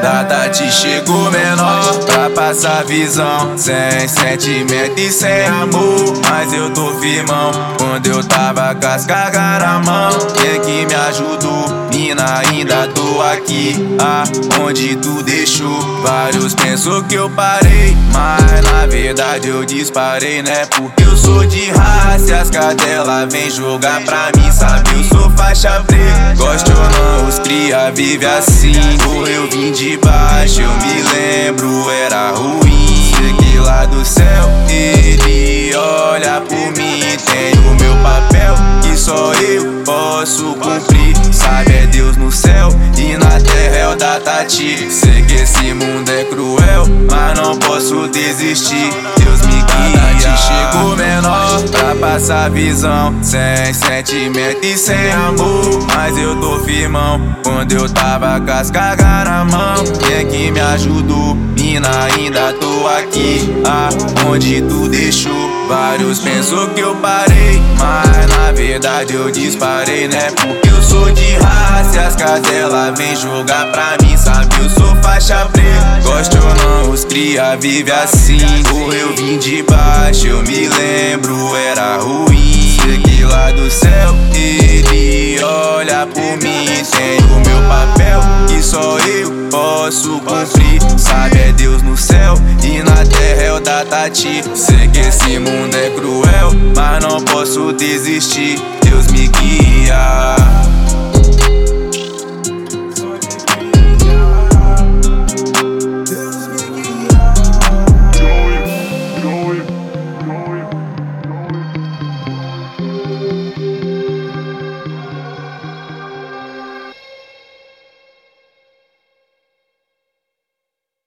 Da Tati chegou menor pra passar visão, sem sentimento e sem amor. Mas eu tô firmão, quando eu tava com as cargas na mão. Quem que me ajudou? Mina, ainda tô aqui, aonde tu deixou. Vários pensou que eu parei, mas na verdade eu disparei, né? Porque eu sou de raça e as cadelas vem jogar pra mim, sabe? Eu sou faixa preta, gosto ou não, os cria vive assim. Ou eu vim de baixo, eu me lembro, era ruim. Cheguei lá do céu, ele olha por mim. Tenho o meu papel, que só eu posso cumprir. Sabe, é Deus no céu e na terra é o da Tati. Sei que esse mundo é cruel, mas não posso desistir. Deus me guia. Chegou menor pra passar visão, sem sentimento e sem amor. Mas eu tô firmão, quando eu tava com as cargas na mão. Quem que me ajudou? Mina, ainda tô aqui, aonde tu deixou. Vários pensou que eu parei, mas na verdade eu disparei, né? Porque eu sou de raça e as cadelas vem jogar pra mim, sabe? Eu sou faixa preta, gosto ou não, os cria vive assim. Ou eu vim de baixo, eu me lembro, era ruim. Cheguei lá do céu, ele olha por mim. Tenho o meu papel, que só eu posso cumprir. Sabe, é Deus no céu e na terra é o da Tati. Sei que esse mundo é cruel, mas não posso desistir. Deus me guia.